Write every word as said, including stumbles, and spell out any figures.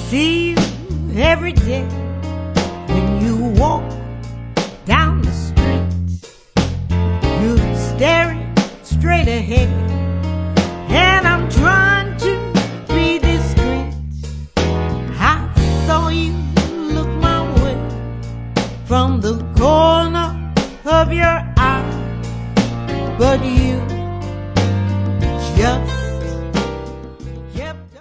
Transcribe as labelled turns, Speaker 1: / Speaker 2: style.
Speaker 1: see you every day when you walk down the street. You're staring straight ahead, and I'm trying to be discreet. I saw you look my way from the corner of your eye, but you